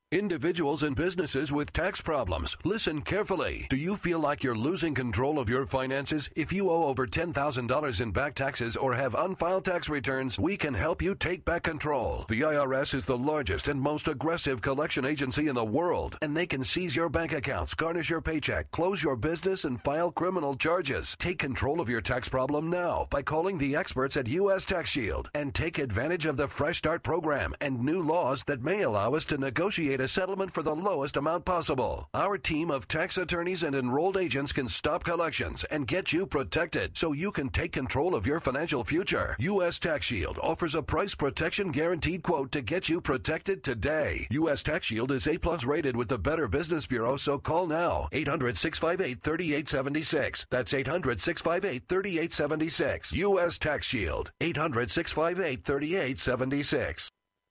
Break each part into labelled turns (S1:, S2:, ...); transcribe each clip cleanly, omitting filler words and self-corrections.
S1: Individuals and businesses with tax problems, listen carefully. Do you feel like you're losing control of your finances? If you owe over $10,000 in back taxes or have unfiled tax returns, we can help you take back control. The IRS is the largest and most aggressive collection agency in the world, and they can seize your bank accounts, garnish your paycheck, close your business, and file criminal charges. Take control of your tax problem now by calling the experts at U.S. Tax Shield and take advantage of the Fresh Start program and new laws that may allow us to negotiate a settlement for the lowest amount possible. Our team of tax attorneys and enrolled agents can stop collections and get you protected so you can take control of your financial future. U.S. Tax Shield offers a price protection guaranteed quote to get you protected today. U.S. Tax Shield is A+ rated with the Better Business Bureau, so call now. 800-658-3876. That's 800-658-3876. U.S. Tax Shield. 800-658-3876.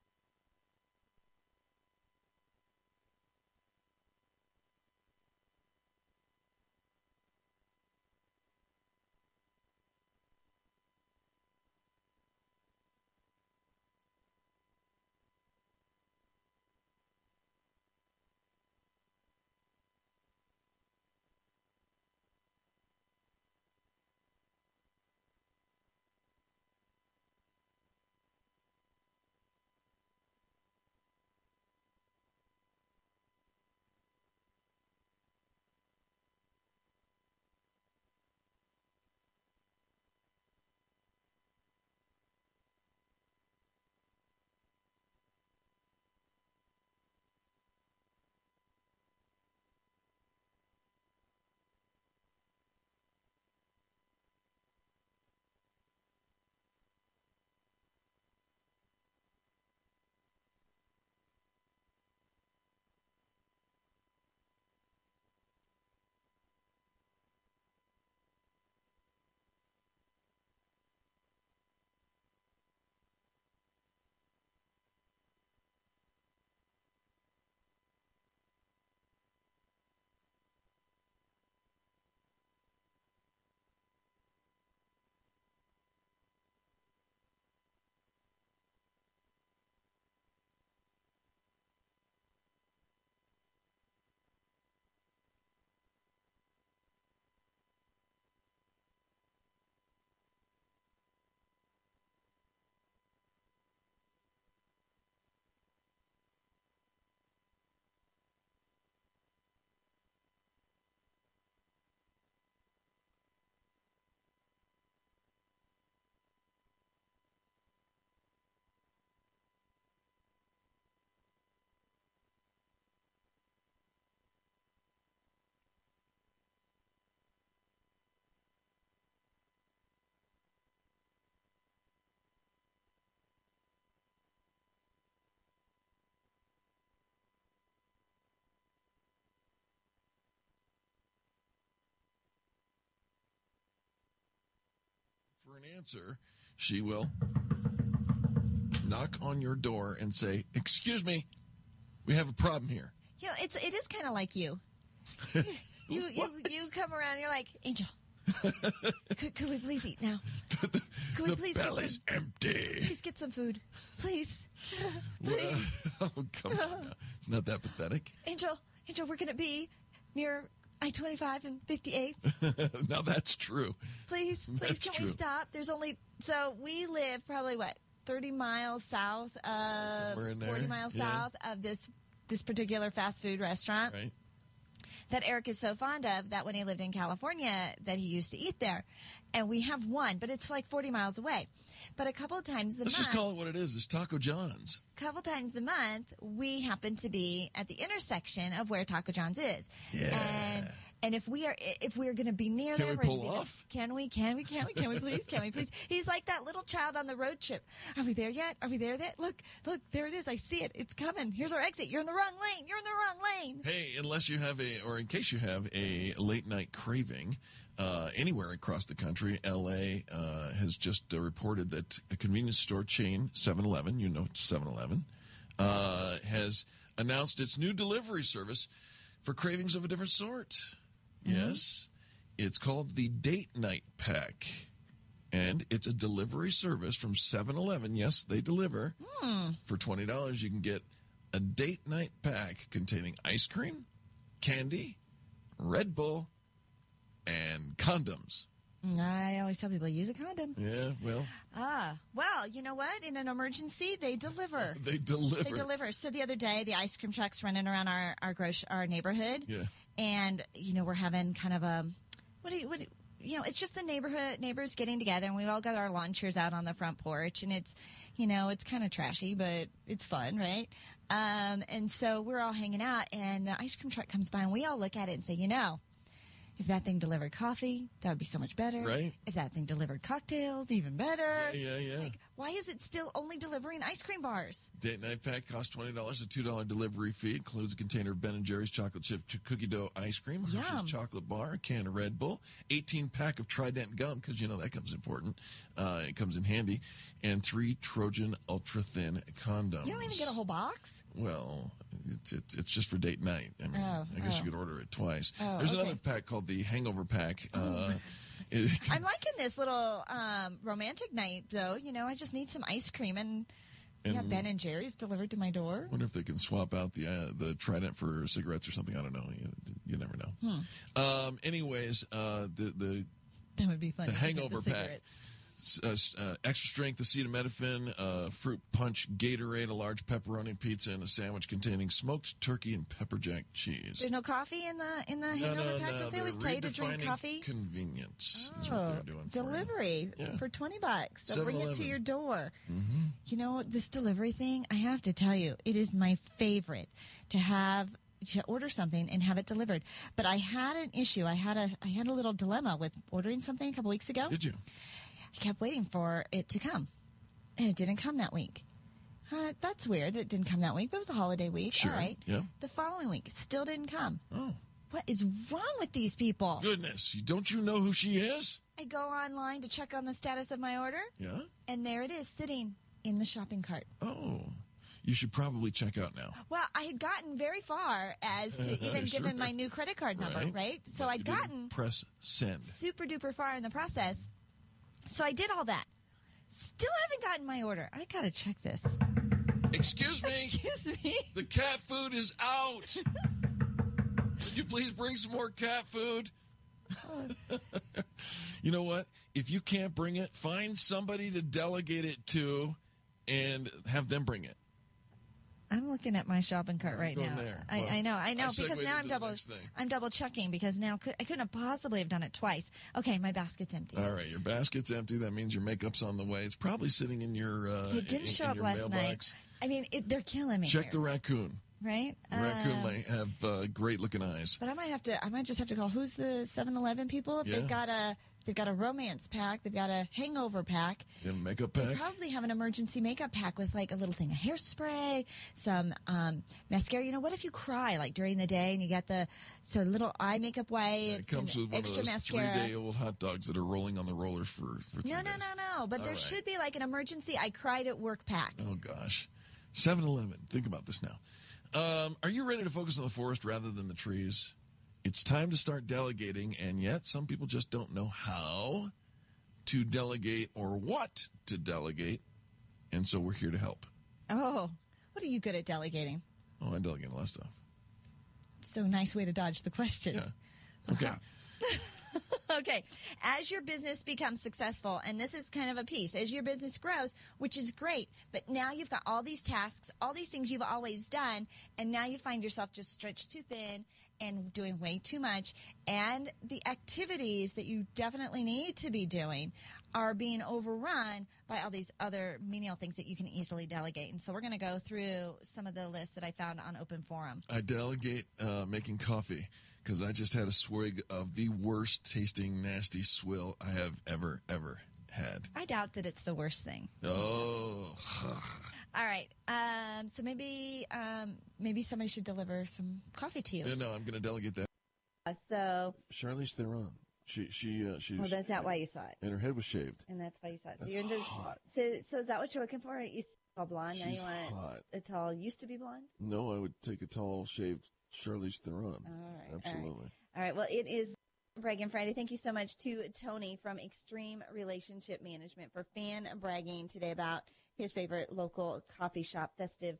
S2: For an answer, she will knock on your door and say, "Excuse me, we have a problem here."
S3: You know, it is kind of like you. You come around and you're like, Angel, could we please eat now? Could we please
S2: belly's empty.
S3: Please get some food. Please. Please.
S2: Oh, come on now. It's not that pathetic.
S3: Angel, we're going to be near I-25 and 58th.
S2: Now that's true.
S3: Please,
S2: That's
S3: can
S2: true.
S3: we stop? So we live probably, 30 miles south of,
S2: Somewhere in there.
S3: 40 miles
S2: Yeah.
S3: south of this particular fast food restaurant.
S2: Right.
S3: That Eric is so fond of that when he lived in California that he used to eat there. And we have one, but it's like 40 miles away. But a couple of times a
S2: Let's
S3: month.
S2: just call it what it is. It's Taco John's.
S3: Couple times a month, we happen to be at the intersection of where Taco John's is.
S2: Yeah.
S3: And if we are going to be near
S2: Can
S3: there,
S2: we
S3: we're gonna
S2: pull
S3: be there.
S2: off?
S3: Can we please? Can we please? He's like that little child on the road trip. Are we there yet? Are we there yet? Look, there it is. I see it. It's coming. Here's our exit. You're in the wrong lane. You're in the wrong lane.
S2: Hey, unless you have in case you have a late night craving, anywhere across the country, LA has just reported that a convenience store chain, 7-Eleven, 7-Eleven, has announced its new delivery service for cravings of a different sort. Yes, it's called the Date Night Pack, and it's a delivery service from 7-Eleven. Yes, they deliver. For $20, you can get a date night pack containing ice cream, candy, Red Bull, and condoms.
S3: I always tell people, use a condom.
S2: Yeah, well.
S3: Well, you know what? In an emergency, they deliver.
S2: They deliver.
S3: They deliver. So the other day, the ice cream truck's running around our neighborhood.
S2: Yeah.
S3: And, we're having kind of a, it's just the neighbors getting together, and we all got our lawn chairs out on the front porch, and it's, it's kind of trashy, but it's fun, right? And so we're all hanging out, and the ice cream truck comes by, and we all look at it and say, if that thing delivered coffee, that would be so much better.
S2: Right.
S3: If that thing delivered cocktails, even better.
S2: Yeah.
S3: Like, why is it still only delivering ice cream bars?
S2: Date night pack costs $20. A $2 delivery fee. Includes a container of Ben & Jerry's chocolate chip cookie dough ice cream, Hershey's chocolate bar, a can of Red Bull, 18-pack of Trident gum, because that comes important. It comes in handy. And 3 Trojan ultra-thin condoms.
S3: You don't even get a whole box?
S2: Well, it's just for date night. I mean, I guess you could order it twice. There's another pack called the Hangover Pack.
S3: I'm liking this little romantic night, though. I just need some ice cream, and Ben & Jerry's delivered to my door.
S2: I wonder if they can swap out the Trident for cigarettes or something. I don't know. You never know. Anyways, that
S3: would be fun.
S2: The Hangover Pack. Extra strength acetaminophen, fruit punch, Gatorade, a large pepperoni pizza, and a sandwich containing smoked turkey and pepper jack cheese.
S3: There's no coffee in the Hangover Pack? Don't they always tell you to drink coffee?
S2: Convenience is what they're doing.
S3: Delivery for $20. They'll bring it to your door.
S2: Mm-hmm.
S3: This delivery thing, I have to tell you, it is my favorite to order something and have it delivered. But I had an issue. I had a little dilemma with ordering something a couple weeks ago.
S2: Did you?
S3: I kept waiting for it to come, and it didn't come that week. That's weird. It didn't come that week, but it was a holiday week.
S2: Sure.
S3: All right.
S2: Yeah.
S3: The following week, it still didn't come.
S2: Oh.
S3: What is wrong with these people?
S2: Goodness. Don't you know who she is?
S3: I go online to check on the status of my order.
S2: Yeah.
S3: And there it is, sitting in the shopping cart.
S2: Oh. You should probably check out now.
S3: Well, I had gotten very far as to even give him my new credit card number, right? So
S2: But
S3: I'd
S2: you didn't
S3: gotten
S2: press send.
S3: super duper far in the process. So I did all that. Still haven't gotten my order. I gotta check this.
S2: Excuse me.
S3: Excuse me.
S2: The cat food is out. Could you please bring some more cat food? You know what? If you can't bring it, find somebody to delegate it to and have them bring it.
S3: I'm looking at my shopping cart right now.
S2: There.
S3: I know, because now I'm
S2: I'm
S3: double checking because now I couldn't have possibly have done it twice. Okay, my basket's empty.
S2: All right, your basket's empty. That means your makeup's on the way. It's probably sitting in your
S3: It didn't show up last night. I mean, they're killing me.
S2: Check the raccoon.
S3: Right?
S2: The raccoon might have great looking eyes.
S3: But I might just have to call. Who's the 7-Eleven people? If they've got a romance pack, they've got a hangover pack.
S2: You have a makeup pack?
S3: They probably have an emergency makeup pack with like a little thing of hairspray, some mascara. What if you cry like during the day and you got the little eye makeup wipes?
S2: It comes with one
S3: extra
S2: of those
S3: mascara.
S2: 3-day-old hot dogs that are rolling on the rollers for 3 days.
S3: No. But there should be like an emergency I cried at work pack.
S2: Oh, gosh. 7-Eleven. Think about this now. Are you ready to focus on the forest rather than the trees? It's time to start delegating, and yet some people just don't know how to delegate or what to delegate, and so we're here to help.
S3: Oh, what are you good at delegating?
S2: Oh, I delegate a lot of stuff.
S3: So nice way to dodge the question.
S2: Yeah. Okay.
S3: Okay. As your business becomes successful, and this is kind of a piece, as your business grows, which is great, but now you've got all these tasks, all these things you've always done, and now you find yourself just stretched too thin and doing way too much, and the activities that you definitely need to be doing are being overrun by all these other menial things that you can easily delegate. And so we're going to go through some of the lists that I found on Open Forum.
S2: I delegate making coffee because I just had a swig of the worst tasting nasty swill I have ever had.
S3: I doubt that it's the worst thing.
S2: Oh.
S3: All right. So maybe somebody should deliver some coffee to you.
S2: No, I'm going to delegate that.
S3: So
S2: Charlize Theron. She's.
S3: Well, that's not why you saw it.
S2: And her head was shaved.
S3: And that's why you saw it.
S2: That's
S3: so you're
S2: hot.
S3: So is that what you're looking for? You saw blonde.
S2: She's
S3: now you want
S2: hot.
S3: a tall used to be blonde?
S2: No, I would take a tall shaved Charlize Theron.
S3: All right.
S2: Absolutely.
S3: All right. Well, it is Bragging Friday. Thank you so much to Tony from Extreme Relationship Management for fan bragging today about his favorite local coffee shop, Festive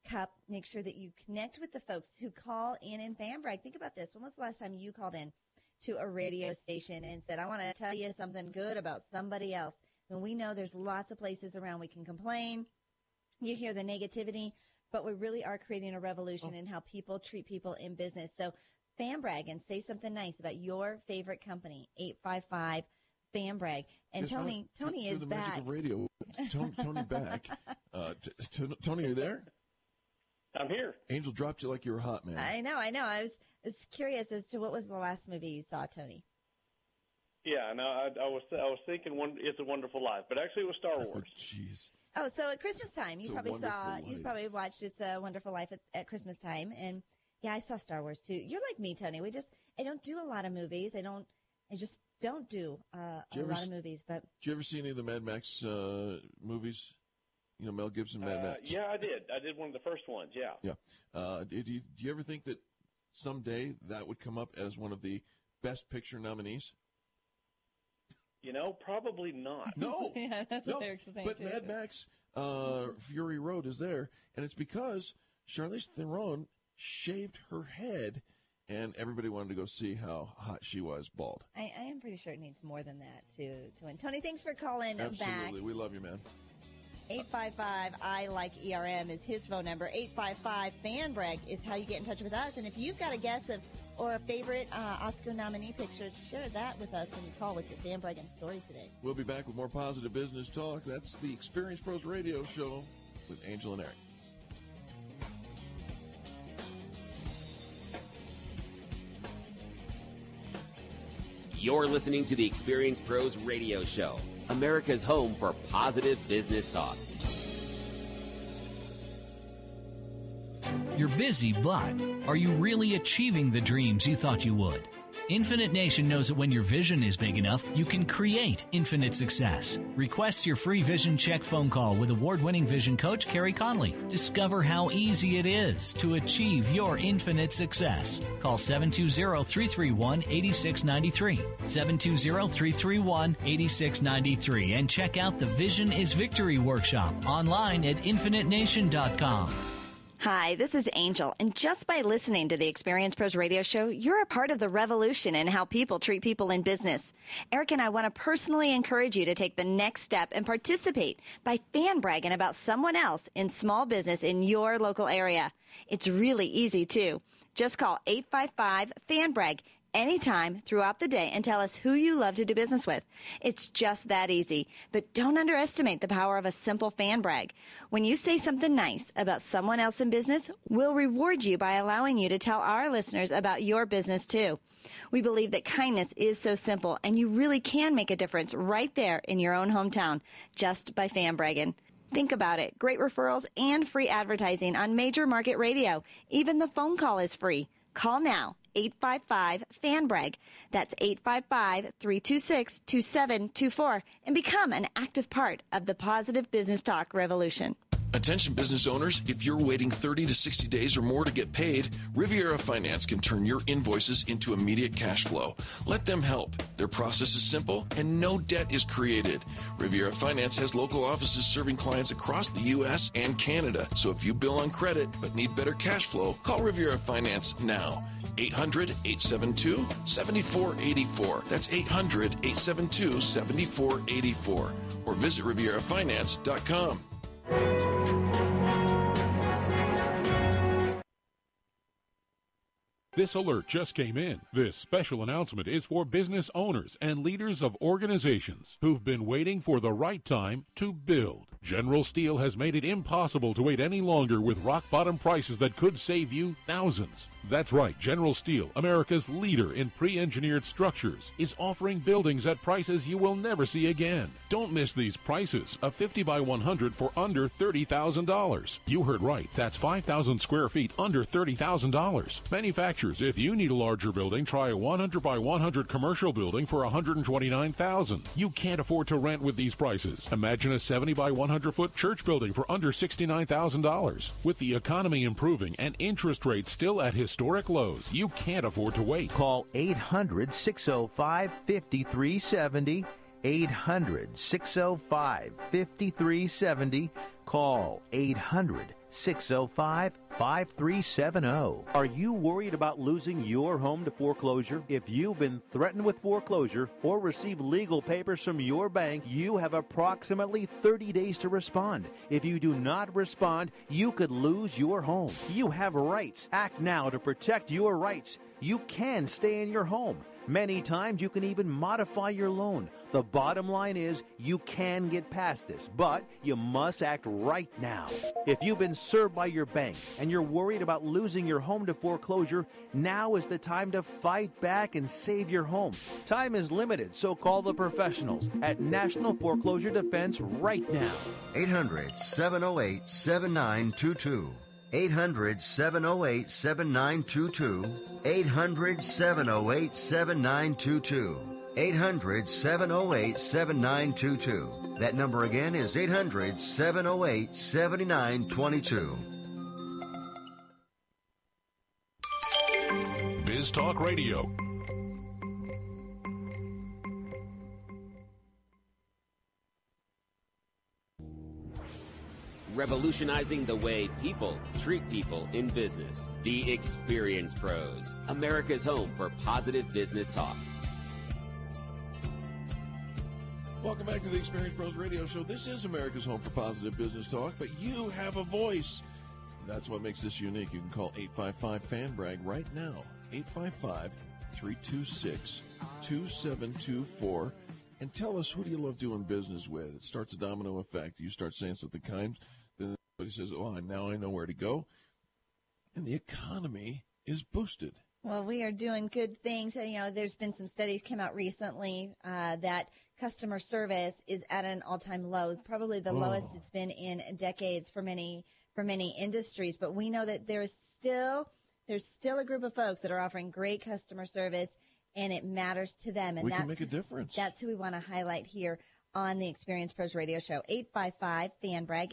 S4: cup. Make sure that you connect with the folks who call in and fan brag. Think about this. When was the last time you called in to a radio station and said, I want to tell you something good about somebody else? And we know there's lots of places around we can complain. You hear the negativity, but we really are creating a revolution in how people treat people in business. So fan brag and say something nice about your favorite company, 855 fan brag. And Tony is
S2: the
S4: back.
S2: Magic of radio. Tony back. Tony, are you there?
S5: I'm here.
S2: Angel dropped you like you were hot, man.
S4: I know. I was curious as to what was the last movie you saw, Tony.
S5: Yeah, no, I was thinking It's a Wonderful Life, but actually it was Star Wars.
S2: Jeez.
S4: Oh, so at Christmas time, you probably watched It's a Wonderful Life at Christmas time, and yeah, I saw Star Wars too. You're like me, Tony. I don't do a lot of movies. I just don't do a lot of movies. But
S2: did you ever see any of the Mad Max movies? You know, Mel Gibson, Mad Max.
S5: Yeah, I did. I did one of the first ones. Yeah.
S2: Yeah. Do you ever think that someday that would come up as one of the Best Picture nominees?
S5: You know, probably not.
S2: No.
S4: yeah, that's what they're saying
S2: but
S4: too.
S2: Mad Max, Fury Road is there, and it's because Charlize Theron shaved her head, and everybody wanted to go see how hot she was bald.
S4: I am pretty sure it needs more than that to win. Tony, thanks for calling
S2: Absolutely.
S4: back.
S2: We love you, man.
S4: 855 I like ERM is his phone number. 855 fan brag is how you get in touch with us. And if you've got a guess or a favorite Oscar nominee picture, share that with us when you call with your fan brag and story today.
S2: We'll be back with more positive business talk. That's the Experience Pros Radio Show with Angel and Eric.
S6: You're listening to the Experience Pros Radio Show, America's home for positive business talk.
S7: You're busy, but are you really achieving the dreams you thought you would? Infinite Nation knows that when your vision is big enough, you can create infinite success. Request your free vision check phone call with award-winning vision coach Carrie Conley. Discover how easy it is to achieve your infinite success. Call 720-331-8693, 720-331-8693, and check out the Vision is Victory workshop online at infinitenation.com.
S3: Hi, this is Angel, and just by listening to the Experience Pros Radio Show, you're a part of the revolution in how people treat people in business. Eric and I want to personally encourage you to take the next step and participate by fan bragging about someone else in small business in your local area. It's really easy, too. Just call 855-FAN-BRAG anytime throughout the day and tell us who you love to do business with. It's just that easy. But don't underestimate the power of a simple fan brag. When you say something nice about someone else in business, we'll reward you by allowing you to tell our listeners about your business too. We believe that kindness is so simple, and you really can make a difference right there in your own hometown just by fan bragging. Think about it. Great referrals and free advertising on major market radio. Even the phone call is free. Call now. 855-FAN-BRAG. That's 855-326-2724 and become an active part of the positive business talk revolution.
S2: Attention business owners, if you're waiting 30 to 60 days or more to get paid, Riviera Finance can turn your invoices into immediate cash flow. Let them help. Their process is simple and no debt is created. Riviera Finance has local offices serving clients across the U.S. and Canada. So if you bill on credit but need better cash flow, call Riviera Finance now. 800-872-7484. That's 800-872-7484. Or visit RivieraFinance.com.
S8: This alert just came in. This special announcement is for business owners and leaders of organizations who've been waiting for the right time to build. General Steel has made it impossible to wait any longer with rock-bottom prices that could save you thousands. That's right, General Steel, America's leader in pre-engineered structures, is offering buildings at prices you will never see again. Don't miss these prices. A 50 by 100 for under $30,000. You heard right. That's 5,000 square feet under $30,000. Manufacturers, if you need a larger building, try a 100 by 100 commercial building for $129,000. You can't afford to rent with these prices. Imagine a 70 by 100 foot church building for under $69,000. With the economy improving and interest rates still at historic lows, you can't afford to wait.
S9: Call 800-605-5370. 800-605-5370. Call 800-708-5370. Are you worried about losing your home to foreclosure? If you've been threatened with foreclosure or received legal papers from your bank, you have approximately 30 days to respond. If you do not respond, you could lose your home. You have rights. Act now to protect your rights. You can stay in your home. Many times you can even modify your loan. The bottom line is you can get past this, but you must act right now. If you've been served by your bank and you're worried about losing your home to foreclosure, now is the time to fight back and save your home. Time is limited, so call the professionals at National Foreclosure Defense right now.
S10: 800-708-7922. 800-708-7922. 800-708-7922. 800-708-7922. That number again is 800-708-7922.
S8: Biz Talk Radio.
S6: Revolutionizing the way people treat people in business. The Experience Pros, America's home for positive business talk.
S2: Welcome back to the Experience Pros Radio Show. This is America's home for positive business talk, but you have a voice. That's what makes this unique. You can call 855-FAN-BRAG right now. 855-326-2724. And tell us, who do you love doing business with? It starts a domino effect. You start saying something kind, then somebody says, oh, now I know where to go. And the economy is boosted.
S4: Well, we are doing good things. There's been some studies came out recently that customer service is at an all-time low, probably the lowest it's been in decades for many industries. But we know that there's still a group of folks that are offering great customer service, and it matters to them. And
S2: we can make a difference.
S4: That's who we want to highlight here on the Experience Pros Radio Show. 855-FAN-BRAG,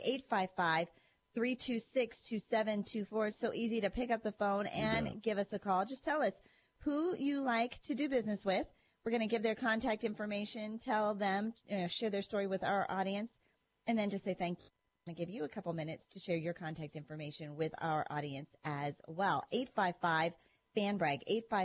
S4: 855-326-2724. It's so easy to pick up the phone and give us a call. Just tell us who you like to do business with. We're going to give their contact information, tell them, share their story with our audience, and then just say thank you. I'm going to give you a couple minutes to share your contact information with our audience as well. 855-FAN-BRAG,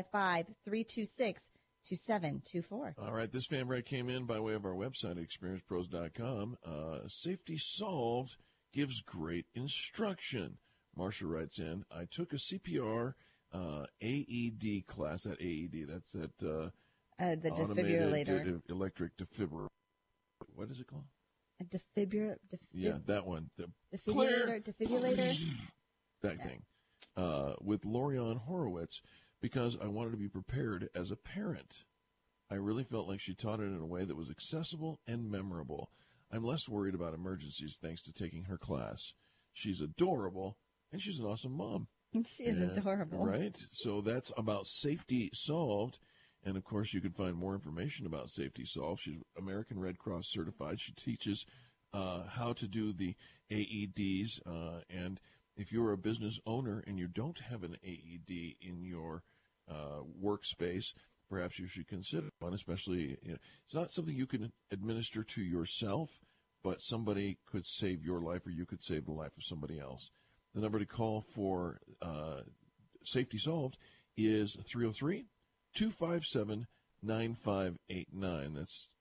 S4: 855-326-2724.
S2: All right, this FAN-BRAG came in by way of our website, experiencepros.com. Safety Solved gives great instruction. Marcia writes in, I took a CPR AED class. That AED, that's that
S4: the defibrillator.
S2: Electric defibrillator. What is it called?
S4: A defibrillator.
S2: Yeah, that one.
S4: Defibrillator.
S2: That thing. With Lorianne Horowitz, because I wanted to be prepared as a parent. I really felt like she taught it in a way that was accessible and memorable. I'm less worried about emergencies thanks to taking her class. She's adorable, and she's an awesome mom.
S4: She is adorable.
S2: Right? So that's about Safety Solved. And, of course, you can find more information about Safety Solved. She's American Red Cross certified. She teaches how to do the AEDs. And if you're a business owner and you don't have an AED in your workspace, perhaps you should consider one, especially, it's not something you can administer to yourself, but somebody could save your life or you could save the life of somebody else. The number to call for Safety Solved is 303-257-9589. That's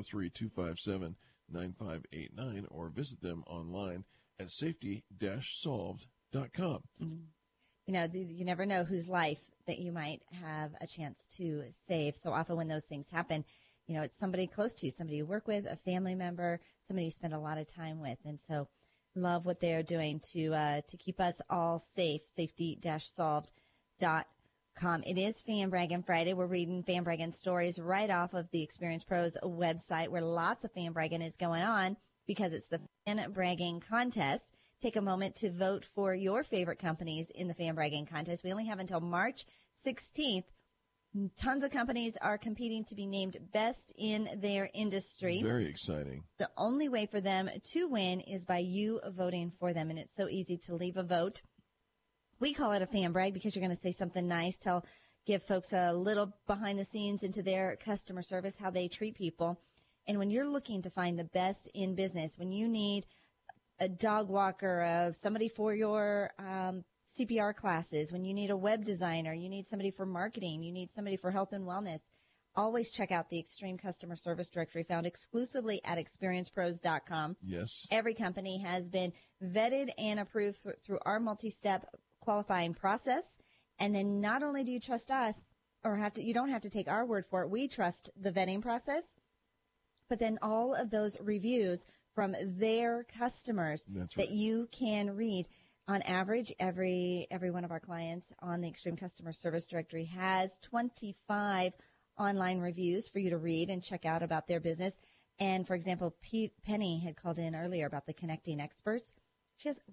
S2: 303-257-9589, or visit them online at safety-solved.com.
S4: You never know whose life that you might have a chance to save. So often when those things happen, it's somebody close to you, somebody you work with, a family member, somebody you spend a lot of time with. And so love what they're doing to keep us all safe, safety-solved.com. It is Fan-Bragging Friday. We're reading Fan-Bragging stories right off of the Experience Pros website, where lots of fan-bragging is going on because it's the Fan-Bragging contest. Take a moment to vote for your favorite companies in the Fan-Bragging contest. We only have until March 16th. Tons of companies are competing to be named best in their industry.
S2: Very exciting.
S4: The only way for them to win is by you voting for them, and it's so easy to leave a vote. We call it a fan brag because you're going to say something nice, give folks a little behind the scenes into their customer service, how they treat people. And when you're looking to find the best in business, when you need a dog walker, somebody for your CPR classes, when you need a web designer, you need somebody for marketing, you need somebody for health and wellness, always check out the Extreme Customer Service Directory found exclusively at experiencepros.com.
S2: Yes.
S4: Every company has been vetted and approved through our multi-step qualifying process. And then not only do you trust us, you don't have to take our word for it. We trust the vetting process. But then all of those reviews from their customers that you can read. On average, every one of our clients on the Extreme Customer Service Directory has 25 online reviews for you to read and check out about their business. And, for example, Penny had called in earlier about the Connecting Experts. She has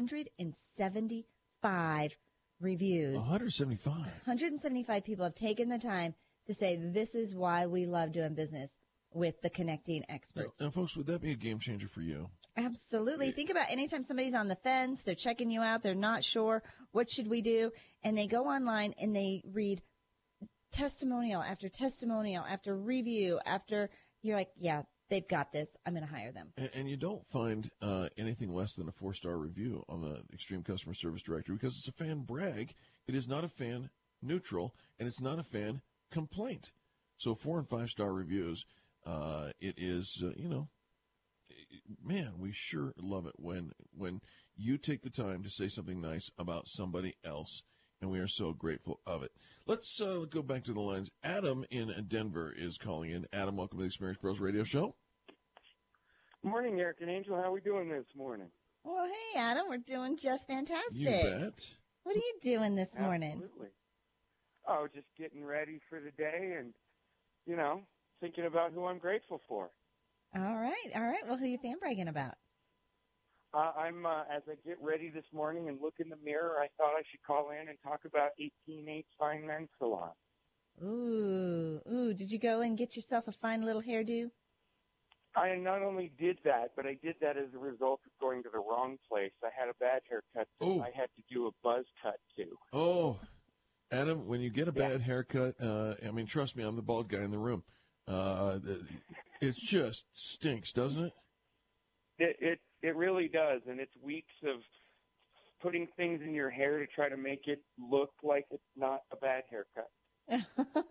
S4: 175 reviews.
S2: 175?
S4: 175 people have taken the time to say, this is why we love doing business with the Connecting Experts.
S2: Now, folks, would that be a game changer for you?
S4: Absolutely. Think about anytime somebody's on the fence, they're checking you out, they're not sure, what should we do? And they go online and they read testimonial after review after, you're like, yeah, they've got this. I'm going to hire them.
S2: And you don't find anything less than a 4-star review on the Extreme Customer Service Directory because it's a fan brag. It is not a fan neutral, and it's not a fan complaint. So 4 and 5-star reviews, it is, man, we sure love it when you take the time to say something nice about somebody else, and we are so grateful of it. Let's go back to the lines. Adam in Denver is calling in. Adam, welcome to the Experience Pros Radio Show.
S11: Morning, Eric and Angel. How are we doing this morning?
S4: Well, hey, Adam, we're doing just fantastic.
S2: You bet.
S4: What are you doing this morning?
S11: Absolutely. Oh, just getting ready for the day and, thinking about who I'm grateful for.
S4: All right. Well, who are you fan bragging about?
S11: I'm as I get ready this morning and look in the mirror, I thought I should call in and talk about 188 Fine Men's Salon.
S4: Ooh, did you go and get yourself a fine little hairdo?
S11: I not only did that, but I did that as a result of going to the wrong place. I had a bad haircut, so I had to do a buzz cut, too.
S2: Oh, Adam, when you get a bad haircut, trust me, I'm the bald guy in the room. It just stinks, doesn't it?
S11: It really does, and it's weeks of putting things in your hair to try to make it look like it's not a bad haircut.
S4: And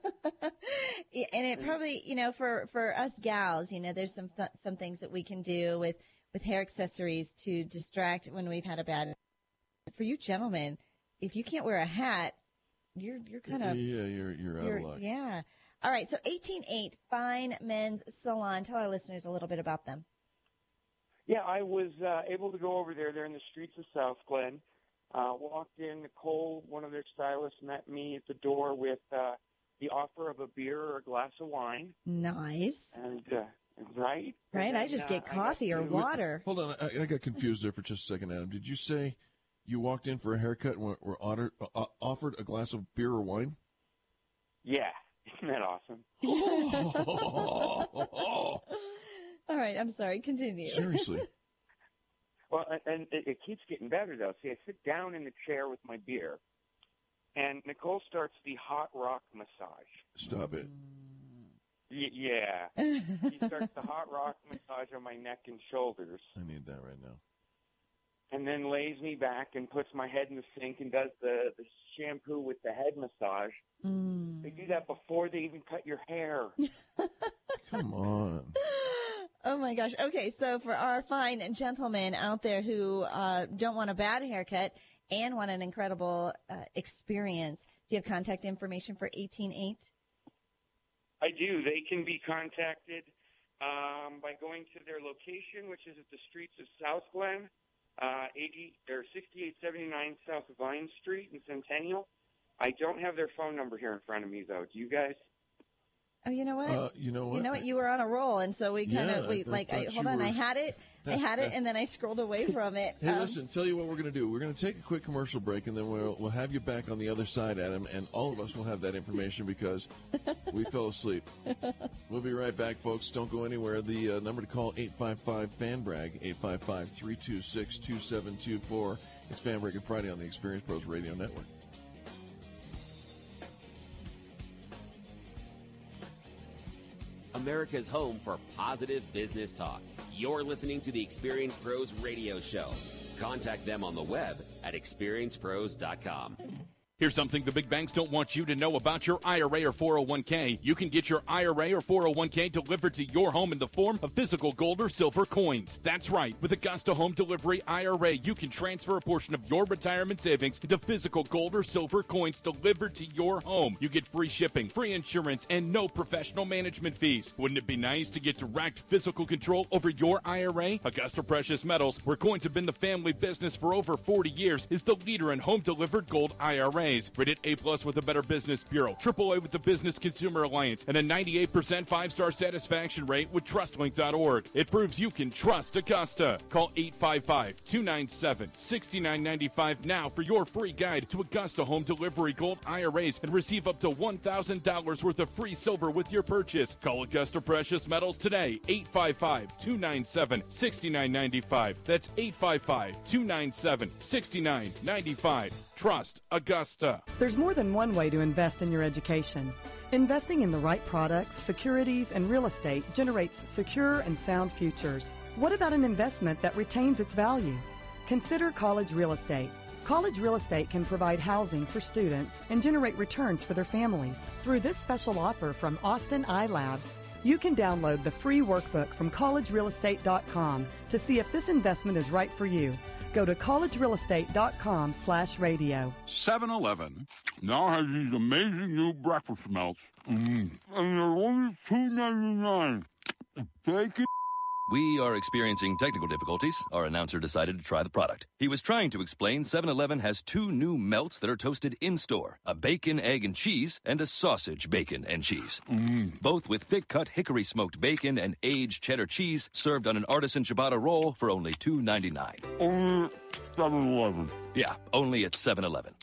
S4: it probably, for us gals, there's some things that we can do with hair accessories to distract when we've had a bad. For you gentlemen, if you can't wear a hat, you're kind of
S2: you're out of luck.
S4: Yeah. All right. So 188 Fine Men's Salon. Tell our listeners a little bit about them.
S11: Yeah, I was able to go over there. They're in the streets of South Glen. Walked in. Nicole, one of their stylists, met me at the door with the offer of a beer or a glass of wine.
S4: Nice.
S11: And right.
S4: Right.
S11: And
S4: I just get coffee or water.
S2: Hold on. I got confused there for just a second, Adam. Did you say you walked in for a haircut and were offered a glass of beer or wine?
S11: Yeah. Isn't that awesome?
S4: All right, I'm sorry. Continue.
S2: Seriously.
S11: Well, and it keeps getting better, though. See, I sit down in the chair with my beer, and Nicole starts the hot rock massage.
S2: Stop it.
S11: Yeah. She starts the hot rock massage on my neck and shoulders.
S2: I need that right now.
S11: And then lays me back and puts my head in the sink and does the shampoo with the head massage. They do that before they even cut your hair.
S2: Come on.
S4: Oh, my gosh. Okay, so for our fine gentlemen out there who don't want a bad haircut and want an incredible experience, do you have contact information for 188?
S11: I do. They can be contacted by going to their location, which is at the streets of South Glen, 6879 South Vine Street in Centennial. I don't have their phone number here in front of me, though. Do you guys?
S4: Oh, you know what?
S2: You know what?
S4: You were on a roll, and so we kind of hold on. I had it, and then I scrolled away from it.
S2: Hey, listen. Tell you what we're going to do. We're going to take a quick commercial break, and then we'll have you back on the other side, Adam, and all of us will have that information because we fell asleep. We'll be right back, folks. Don't go anywhere. The number to call 855-FAN-BRAG 855-326-2724. It's Fan Bragging Friday on the Experience Pros Radio Network.
S6: America's home for positive business talk. You're listening to the Experience Pros radio show. Contact them on the web at experiencepros.com.
S12: Here's something the big banks don't want you to know about your IRA or 401k. You can get your IRA or 401k delivered to your home in the form of physical gold or silver coins. That's right. With Augusta Home Delivery IRA, you can transfer a portion of your retirement savings into physical gold or silver coins delivered to your home. You get free shipping, free insurance, and no professional management fees. Wouldn't it be nice to get direct physical control over your IRA? Augusta Precious Metals, we're going to been the family business for over 40 years, is the leader in home-delivered gold IRAs. Rated A+ with the Better Business Bureau, AAA with the Business Consumer Alliance, and a 98% 5-star satisfaction rate with TrustLink.org. It proves you can trust Augusta. Call 855-297-6995 now for your free guide to Augusta Home Delivery Gold IRAs and receive up to $1,000 worth of free silver with your purchase. Call Augusta Precious Metals today, 855-297-6995. That's 855-297-6995. Trust Augusta.
S13: There's more than one way to invest in your education. Investing in the right products, securities, and real estate generates secure and sound futures. What about an investment that retains its value? Consider college real estate. College real estate can provide housing for students and generate returns for their families. Through this special offer from Austin iLabs, you can download the free workbook from collegerealestate.com to see if this investment is right for you. Go to collegerealestate.com/radio.
S14: 7-Eleven now has these amazing new breakfast melts. And they're only $2.99. Bacon.
S15: We are experiencing technical difficulties. Our announcer decided to try the product. He was trying to explain 7-Eleven has 2 new melts that are toasted in-store. A bacon, egg, and cheese, and a sausage, bacon, and cheese. Both with thick-cut hickory-smoked bacon and aged cheddar cheese served on an artisan ciabatta roll for only $2.99.
S14: Only 7-Eleven.
S15: Yeah, only at 7-Eleven.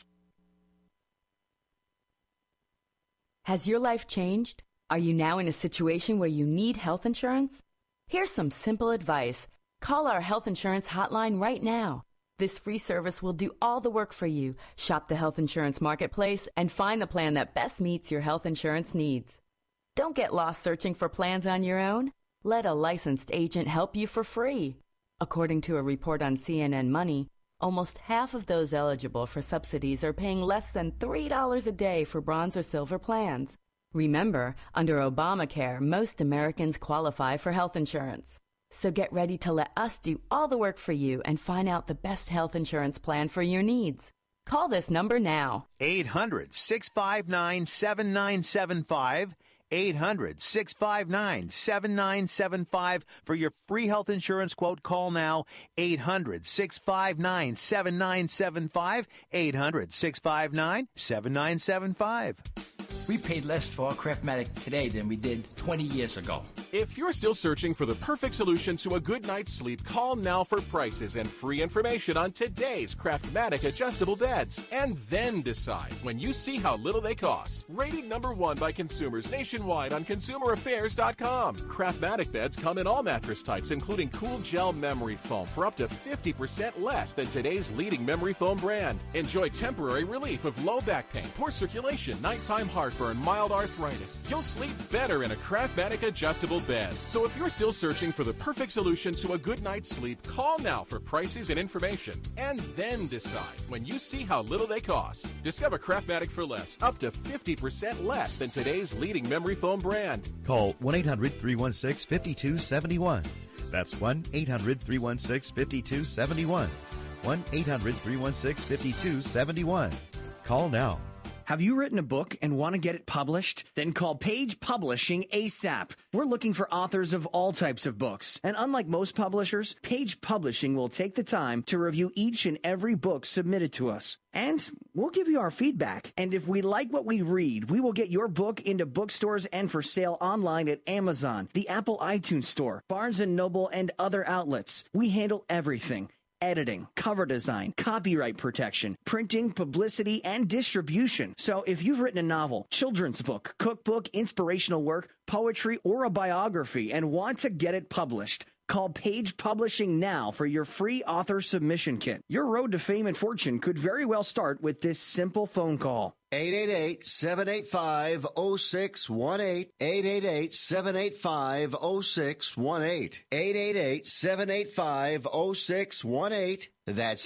S16: Has your life changed? Are you now in a situation where you need health insurance? Here's some simple advice. Call our health insurance hotline right now. This free service will do all the work for you. Shop the health insurance marketplace and find the plan that best meets your health insurance needs. Don't get lost searching for plans on your own. Let a licensed agent help you for free. According to a report on CNN Money, almost half of those eligible for subsidies are paying less than $3 a day for bronze or silver plans. Remember, under Obamacare, most Americans qualify for health insurance. So get ready to let us do all the work for you and find out the best health insurance plan for your needs. Call this number now.
S9: 800-659-7975. 800-659-7975 for your free health insurance quote. Call now. 800-659-7975. 800-659-7975.
S17: We paid less for our Craftmatic today than we did 20 years ago.
S18: If you're still searching for the perfect solution to a good night's sleep, call now for prices and free information on today's Craftmatic adjustable beds. And then decide when you see how little they cost. Rated #1 by consumers nationwide on ConsumerAffairs.com. Craftmatic beds come in all mattress types, including cool gel memory foam for up to 50% less than today's leading memory foam brand. Enjoy temporary relief of low back pain, poor circulation, nighttime heartburn, mild arthritis. You'll sleep better in a Craftmatic adjustable bed. So if you're still searching for the perfect solution to a good night's sleep, call now for prices and information. And then decide when you see how little they cost. Discover Craftmatic for less, up to 50% less than today's leading memory foam brand.
S19: Call 1-800-316-5271. That's 1-800-316-5271. 1-800-316-5271. Call now.
S20: Have you written a book and want to get it published? Then call Page Publishing ASAP. We're looking for authors of all types of books. And unlike most publishers, Page Publishing will take the time to review each and every book submitted to us. And we'll give you our feedback. And if we like what we read, we will get your book into bookstores and for sale online at Amazon, the Apple iTunes Store, Barnes & Noble, and other outlets. We handle everything. Editing, cover design, copyright protection, printing, publicity, and distribution. So if you've written a novel, children's book, cookbook, inspirational work, poetry, or a biography and want to get it published, Call Page Publishing now for your free author submission kit. Your road to fame and fortune could very well start with this simple phone call.
S10: 888-785-0618. 888-785-0618. 888-785-0618. That's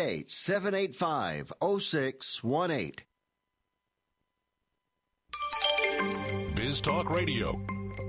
S10: 888-785-0618.
S8: Biz Talk Radio.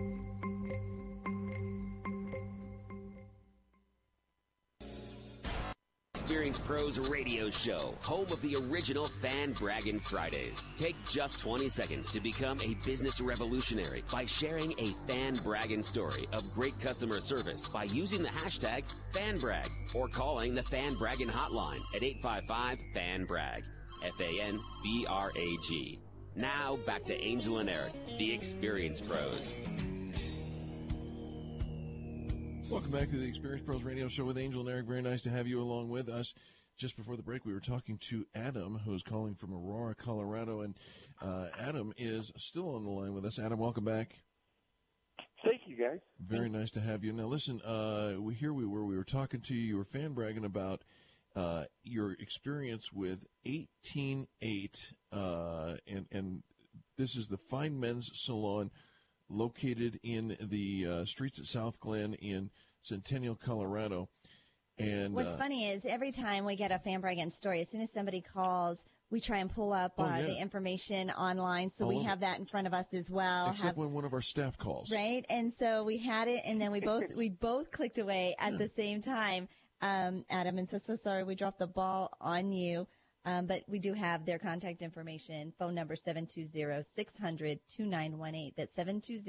S6: Experience Pros Radio Show, home of the original Fan Braggin' Fridays. Take just 20 seconds to become a business revolutionary by sharing a fan bragging story of great customer service by using the hashtag FanBrag or calling the Fan Braggin' hotline at 855-FAN-BRAG, FANBRAG. Now back to Angel and Eric, the Experience Pros.
S2: Welcome back to the Experience Pros Radio Show with Angel and Eric. Very nice to have you along with us. Just before the break, we were talking to Adam, who's calling from Aurora, Colorado, and Adam is still on the line with us. Adam, welcome back.
S11: Thank you, guys.
S2: Very nice to have you. Now, listen, we were talking to you. You were fan bragging about your experience with 18-8, and this is the Fine Men's Salon located in the streets at South Glen in Centennial, Colorado. And
S4: what's funny is every time we get a fan bragging story, as soon as somebody calls, we try and pull up the information online, so we have that in front of us as well.
S2: Except when one of our staff calls,
S4: right? And so we had it, and then we both clicked away at the same time, Adam. And so sorry we dropped the ball on you. But we do have their contact information, phone number 720-600-2918. That's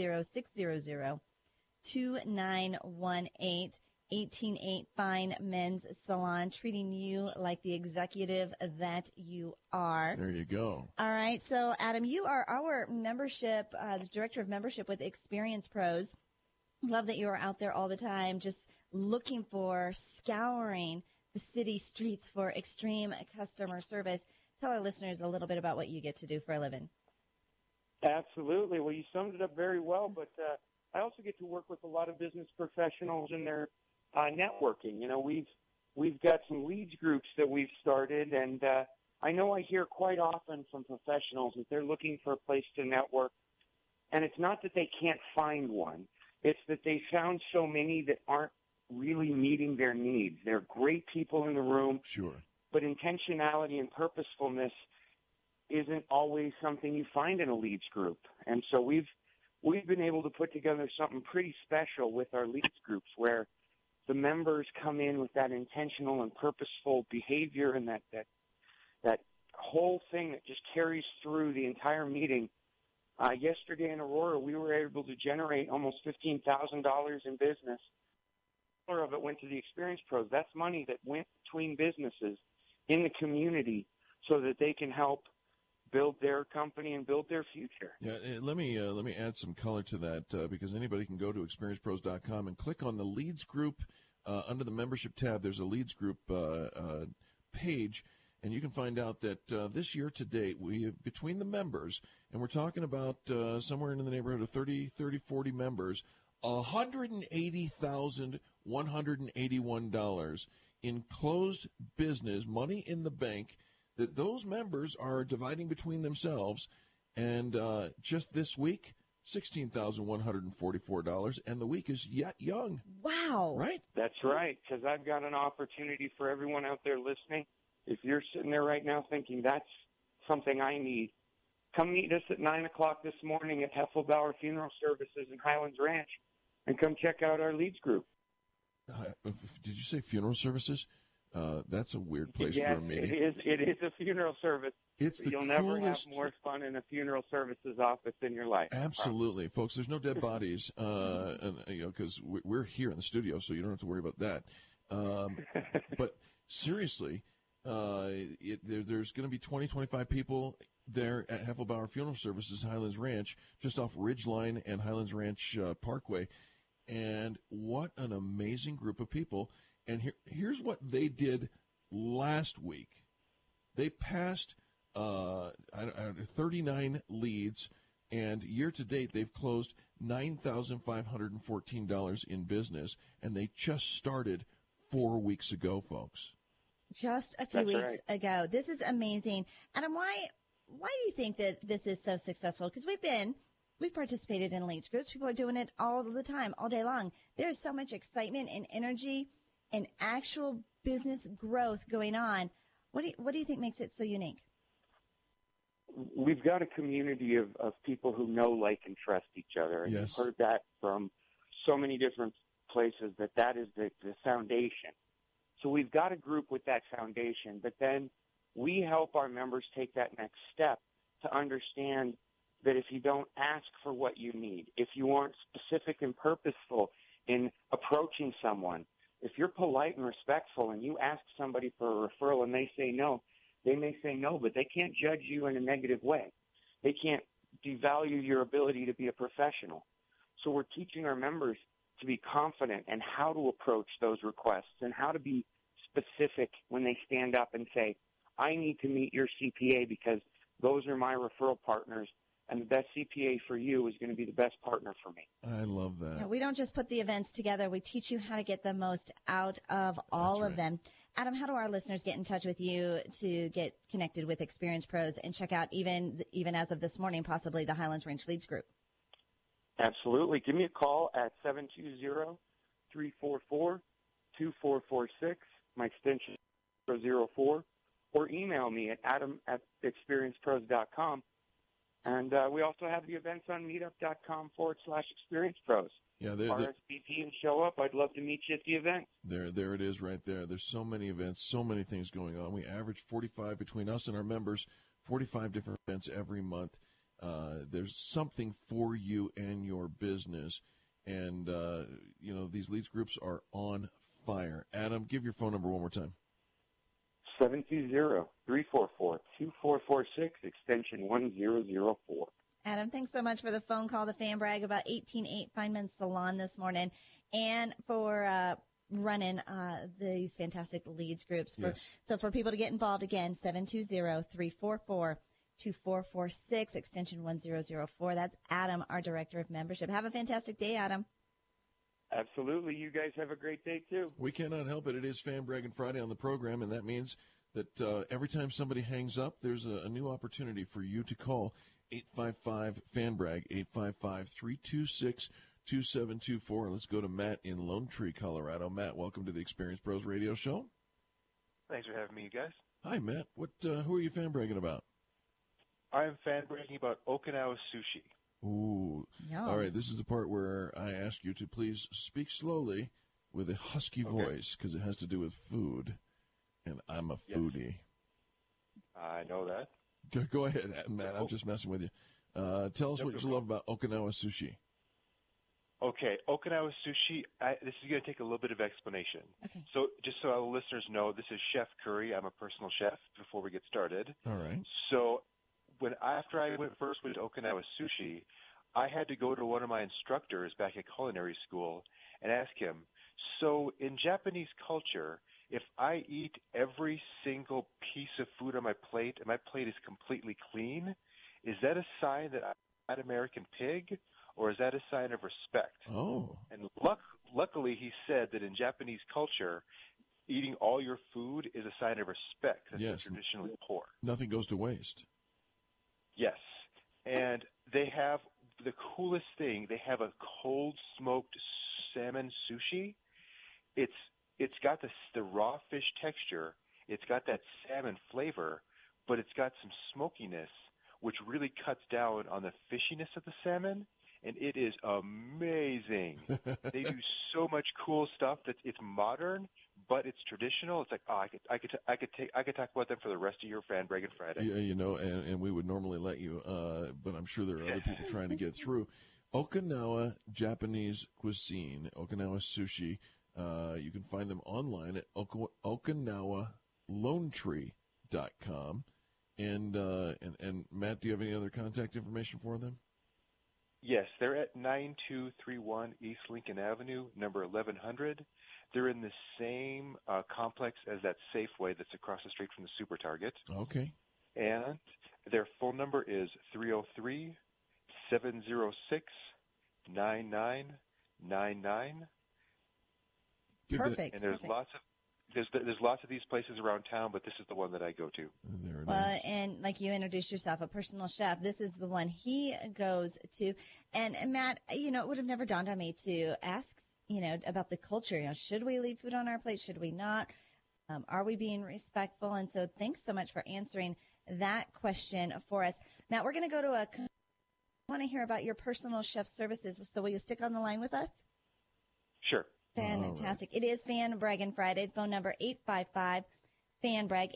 S4: 720-600-2918. 18-8 Fine Men's Salon, treating you like the executive that you are.
S2: There you go.
S4: All right. So, Adam, you are our membership, the director of membership with Experience Pros. Love that you are out there all the time, just looking for, scouring the city streets for extreme customer service. Tell our listeners a little bit about what you get to do for a living.
S11: Absolutely. Well, you summed it up very well, but I also get to work with a lot of business professionals in their networking. You know, we've got some leads groups that we've started, and I know I hear quite often from professionals that they're looking for a place to network, and it's not that they can't find one. It's that they found so many that aren't really meeting their needs. They're great people in the room.
S2: Sure.
S11: But intentionality and purposefulness isn't always something you find in a leads group. And so we've been able to put together something pretty special with our leads groups where the members come in with that intentional and purposeful behavior and that whole thing that just carries through the entire meeting. Yesterday in Aurora, we were able to generate almost $15,000 in business. Of it went to the Experience Pros. That's money that went between businesses in the community so that they can help build their company and build their future.
S2: Yeah, let me add some color to that because anybody can go to experiencepros.com and click on the leads group under the membership tab. There's a leads group page, and you can find out that this year to date, we between the members, and we're talking about somewhere in the neighborhood of 40 members, $180,181 in closed business, money in the bank, that those members are dividing between themselves. And just this week, $16,144, and the week is yet young.
S4: Wow.
S2: Right?
S11: That's right, because I've got an opportunity for everyone out there listening. If you're sitting there right now thinking that's something I need, come meet us at 9 o'clock this morning at Heffelbauer Funeral Services in Highlands Ranch, and come check out our leads group.
S2: Did you say funeral services? That's a weird place
S11: yes,
S2: for a meeting.
S11: It is a funeral service. You'll never have
S2: coolest...
S11: more fun in a funeral services office in your life.
S2: Absolutely, folks. There's no dead bodies, because we're here in the studio, so you don't have to worry about that. But seriously, there's going to be 25 people there at Heffelbauer Funeral Services, Highlands Ranch, just off Ridgeline and Highlands Ranch Parkway. And what an amazing group of people. And here's what they did last week. They passed 39 leads And year to date, they've closed $9,514 in business, and they just started 4 weeks ago, folks.
S4: Just a few
S11: That's
S4: weeks ago. This is amazing. Adam, why do you think that this is so successful? Because we've participated in leads groups. People are doing it all the time, all day long. There's so much excitement and energy and actual business growth going on. What do you think makes it so unique?
S11: We've got a community of people who know, like, and trust each other. And
S2: Yes.
S11: You've heard that from so many different places that is the foundation. So we've got a group with that foundation, but then we help our members take that next step to understand that if you don't ask for what you need, if you aren't specific and purposeful in approaching someone, if you're polite and respectful and you ask somebody for a referral and they say no, they may say no, but they can't judge you in a negative way. They can't devalue your ability to be a professional. So we're teaching our members to be confident and how to approach those requests and how to be specific when they stand up and say, I need to meet your CPA because those are my referral partners, and the best CPA for you is going to be the best partner for me.
S2: I love that.
S4: Yeah, we don't just put the events together. We teach you how to get the most out of all of them. Adam, how do our listeners get in touch with you to get connected with Experience Pros and check out even as of this morning, possibly the Highlands Range Leads Group?
S11: Absolutely. Give me a call at 720-344-2446. My extension is 04, or email me at adam@experiencepros.com. And we also have the events on meetup.com/experiencepros.
S2: Yeah,
S11: RSVP and show up. I'd love to meet you at the event.
S2: There it is right there. There's so many events, so many things going on. We average 45 between us and our members, 45 different events every month. There's something for you and your business. And, these leads groups are on fire. Adam, give your phone number one more time.
S11: 720-344-2446, extension 1004.
S4: Adam, thanks so much for the phone call, the fan brag about 188 Feynman Salon this morning, and for running these fantastic leads groups. So for people to get involved, again, 720-344-2446, extension 1004. That's Adam, our Director of Membership. Have a fantastic day, Adam.
S11: Absolutely. You guys have a great day, too.
S2: We cannot help it. It is Fan Bragging Friday on the program, and that means that every time somebody hangs up, there's a new opportunity for you to call 855-FAN-BRAG, 855-326-2724. Let's go to Matt in Lone Tree, Colorado. Matt, welcome to the Experience Pros Radio Show.
S21: Thanks for having me, you guys.
S2: Hi, Matt. Who are you fan bragging about?
S21: I'm fan bragging about Okinawa sushi.
S2: Ooh.
S21: Yum.
S2: All right, this is the part where I ask you to please speak slowly with a husky voice because it has to do with food, and I'm a foodie.
S21: I know that.
S2: Go ahead, Matt. I'm just messing with you. Tell us what you love about Okinawa sushi.
S21: Okay, Okinawa sushi, this is going to take a little bit of explanation.
S4: Okay.
S21: So just so our listeners know, this is Chef Curry. I'm a personal chef before we get started.
S2: All right.
S21: So after I first went to Okinawa sushi, I had to go to one of my instructors back at culinary school and ask him, so in Japanese culture, if I eat every single piece of food on my plate and my plate is completely clean, is that a sign that I'm an American pig, or is that a sign of respect?
S2: Oh.
S21: And luckily, he said that in Japanese culture, eating all your food is a sign of respect. That's traditionally poor.
S2: Nothing goes to waste.
S21: Yes. And they have the coolest thing. They have a cold smoked salmon sushi. It's got the raw fish texture. It's got that salmon flavor, but it's got some smokiness, which really cuts down on the fishiness of the salmon. And it is amazing. They do so much cool stuff that it's modern, but it's traditional. It's like, I could talk about them for the rest of your Fan Bragging Friday.
S2: Yeah, and we would normally let you, but I'm sure there are other people trying to get through. Okinawa Japanese cuisine, Okinawa sushi. You can find them online at OkinawaLoneTree.com. And Matt, do you have any other contact information for them?
S21: Yes, they're at 9231 East Lincoln Avenue, number 1100. They're in the same complex as that Safeway that's across the street from the Super Target.
S2: Okay.
S21: And their phone number is 706-9999.
S4: Perfect.
S21: And there's lots of these places around town, but this is the one that I go to.
S4: Well, and like you introduced yourself, a personal chef, this is the one he goes to. And Matt, it would have never dawned on me to ask, about the culture. Should we leave food on our plate? Should we not? Are we being respectful? And so thanks so much for answering that question for us. Matt, we're going to go to I want to hear about your personal chef services. So will you stick on the line with us?
S21: Sure.
S4: Fantastic. It is Fan Bragging Friday. The phone number 855-FAN-BRAG,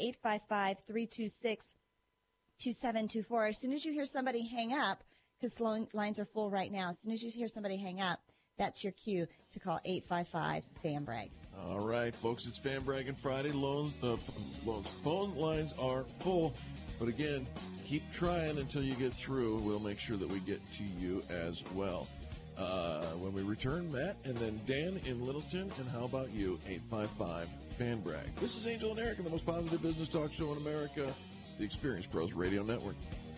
S4: 855-326-2724. As soon as you hear somebody hang up, because lines are full right now, as soon as you hear somebody hang up, that's your cue to call 855-FAN-BRAG.
S2: All right, folks, it's Fan Bragging Friday. Phone lines are full. But again, keep trying until you get through. We'll make sure that we get to you as well. When we return, Matt, and then Dan in Littleton, and how about you, 855-FAN-BRAG. This is Angel and Eric, and the most positive business talk show in America, the Experience Pros Radio Network.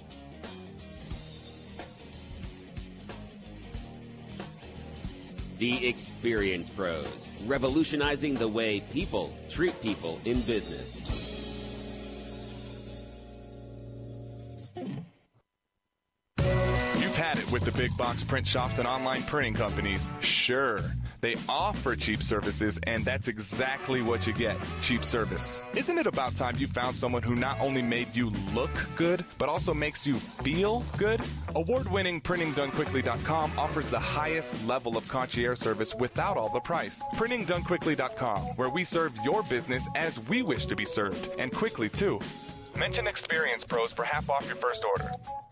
S6: The Experience Pros, revolutionizing the way people treat people in business.
S1: You've had it with the big box print shops and online printing companies. Sure, they offer cheap services, and that's exactly what you get, cheap service. Isn't it about time you found someone who not only made you look good, but also makes you feel good? Award-winning PrintingDoneQuickly.com offers the highest level of concierge service without all the price. PrintingDoneQuickly.com, where we serve your business as we wish to be served, and quickly, too. Mention Experience Pros for half off your first order.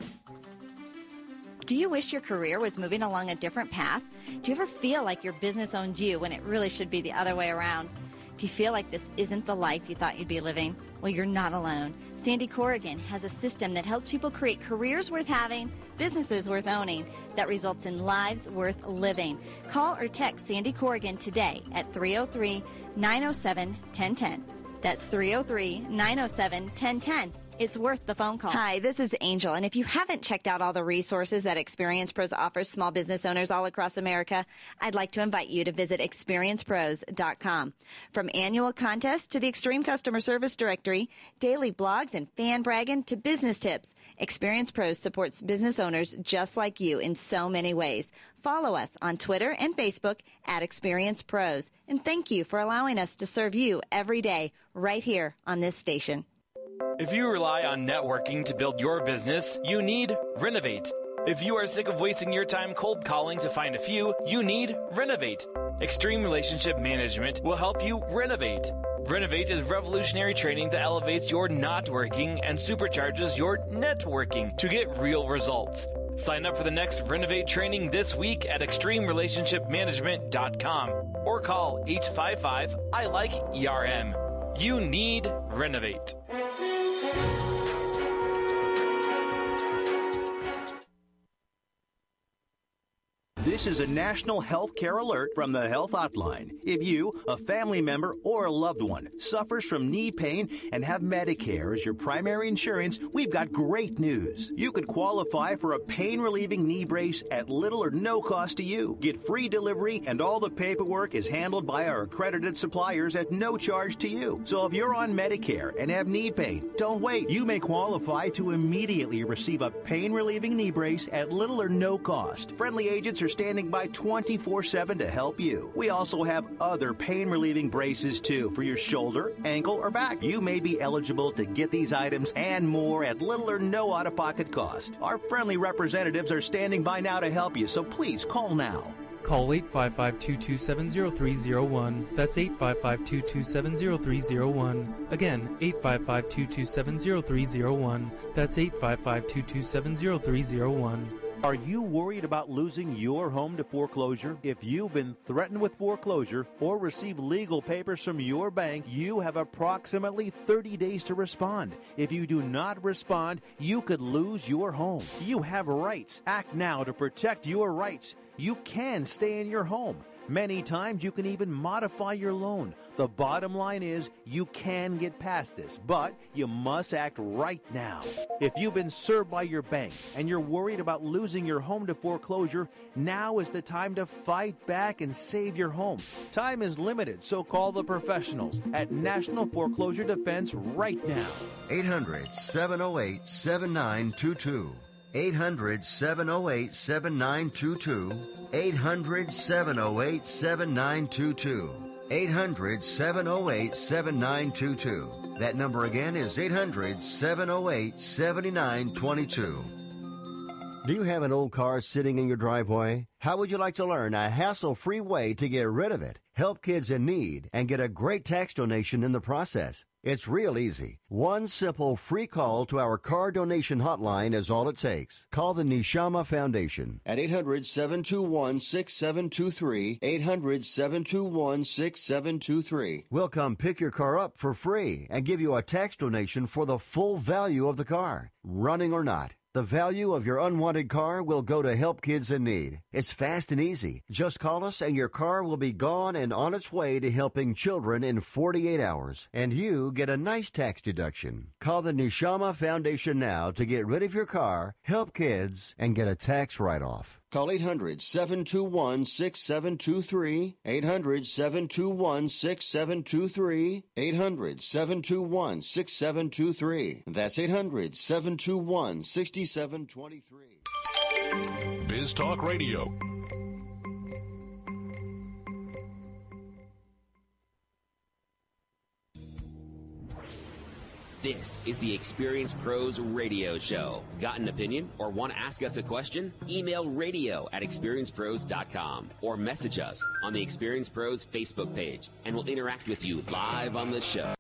S3: Do you wish your career was moving along a different path? Do you ever feel like your business owns you when it really should be the other way around? Do you feel like this isn't the life you thought you'd be living? Well, you're not alone. Sandy Corrigan has a system that helps people create careers worth having, businesses worth owning, that results in lives worth living. Call or text Sandy Corrigan today at 303-907-1010. That's 303-907-1010. It's worth the phone call. Hi, this is Angel, and if you haven't checked out all the resources that Experience Pros offers small business owners all across America, I'd like to invite you to visit experiencepros.com. From annual contests to the Extreme Customer Service Directory, daily blogs and fan bragging to business tips, Experience Pros supports business owners just like you in so many ways. Follow us on Twitter and Facebook at Experience Pros, and thank you for allowing us to serve you every day right here on this station.
S22: If you rely on networking to build your business, you need Renovate. If you are sick of wasting your time cold calling to find a few, you need Renovate. Extreme Relationship Management will help you renovate. Renovate is revolutionary training that elevates your not working and supercharges your networking to get real results. Sign up for the next Renovate training this week at extremerelationshipmanagement.com or call 855-I-LIKE-ERM. You need Renovate.
S9: This is a national health care alert from the Health Hotline. If you, a family member, or a loved one suffers from knee pain and have Medicare as your primary insurance, we've got great news. You could qualify for a pain-relieving knee brace at little or no cost to you. Get free delivery, and all the paperwork is handled by our accredited suppliers at no charge to you. So if you're on Medicare and have knee pain, don't wait. You may qualify to immediately receive a pain-relieving knee brace at little or no cost. Friendly agents are standing by 24/7 to help you. We also have other pain-relieving braces, too, for your shoulder, ankle, or back. You may be eligible to get these items and more at little or no out-of-pocket cost. Our friendly representatives are standing by now to help you, so please call now.
S23: Call 855-227-0301. That's 855-227-0301. Again, 855-227-0301. That's 855-227-0301.
S9: Are you worried about losing your home to foreclosure? If you've been threatened with foreclosure or receive legal papers from your bank, you have approximately 30 days to respond. If you do not respond, you could lose your home. You have rights. Act now to protect your rights. You can stay in your home. Many times you can even modify your loan. The bottom line is you can get past this, but you must act right now. If you've been served by your bank and you're worried about losing your home to foreclosure, now is the time to fight back and save your home. Time is limited, so call the professionals at National Foreclosure Defense right now.
S10: 800-708-7922. 800-708-7922. 800-708-7922. 800-708-7922. That number again is 800-708-7922. Do you have an old car sitting in your driveway? How would you like to learn a hassle-free way to get rid of it, help kids in need, and get a great tax donation in the process? It's real easy. One simple free call to our car donation hotline is all it takes. Call the Neshama Foundation at 800-721-6723, 800-721-6723. We'll come pick your car up for free and give you a tax donation for the full value of the car, running or not. The value of your unwanted car will go to help kids in need. It's fast and easy. Just call us and your car will be gone and on its way to helping children in 48 hours. And you get a nice tax deduction. Call the Neshama Foundation now to get rid of your car, help kids, and get a tax write-off. Call 800-721-6723, 800-721-6723, 800-721-6723. That's 800-721-6723.
S8: Biz Talk Radio.
S6: This is the Experience Pros Radio Show. Got an opinion or want to ask us a question? Email radio@experiencepros.com or message us on the Experience Pros Facebook page, and we'll interact with you live on the show.